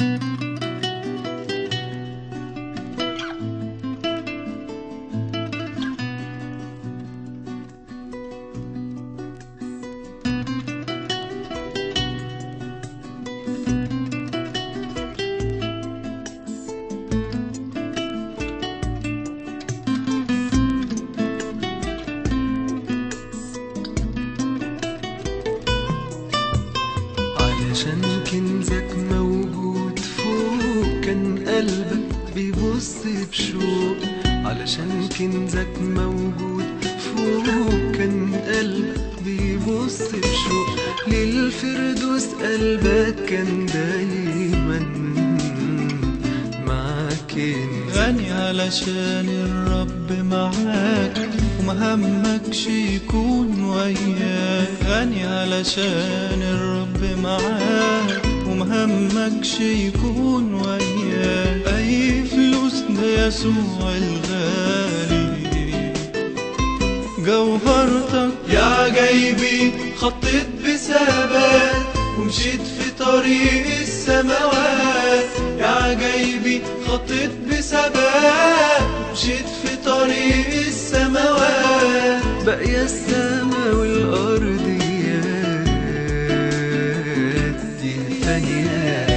علشان كنزك موجود فوق كان قلبك بيبص بشوق. علشان كنزك موجود فوق كان قلبك بيبص بشوق. للفردوس قلبك كان دايما معاك. غني علشان الرب معاك ومهمكش يكون وياك. غني علشان الرب معاك ومهمكش يكون وياك. أي فلوس ده يسوع الغالي جوهرتك يا عجايبي. خطيت بثبات ومشيت في طريق السماوات يا عجايبي. خطيت بثبات ومشيت في طريق السماوات. باقية السما والأرضيات دي فانيات.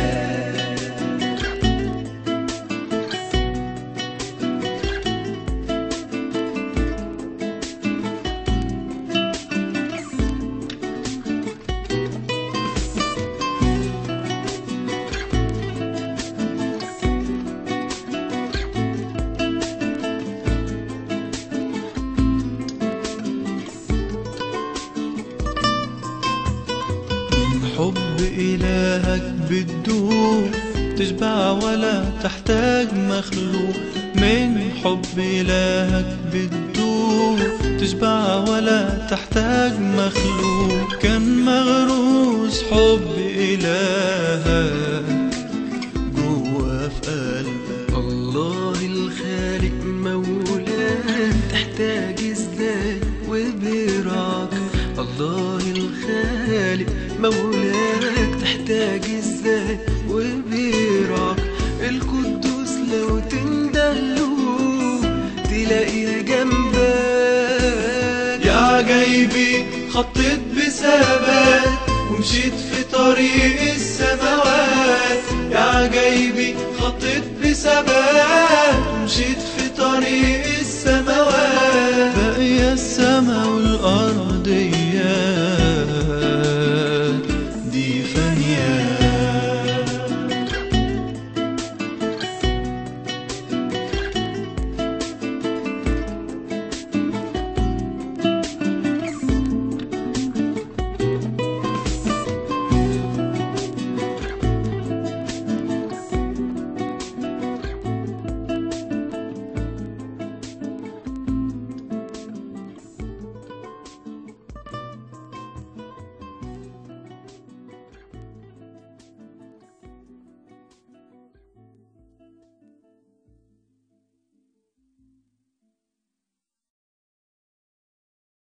حب إلهك بتدوب تشبع ولا تحتاج مخلوق. من حب إلهك بتدوب تشبع ولا تحتاج مخلوق. كان مغروس حب إلهك جوا في قلبك. الله الخالق مولاك تحتاج ازاي وبراك. الله الخالق مولاك تحتاج ازاي وبراك. القدوس لو تندهله تلاقيه جنبك يا عجايبي. خطيت بثبات ومشيت في طريق السماوات يا عجايبي. خطيت بثبات ومشيت في طريق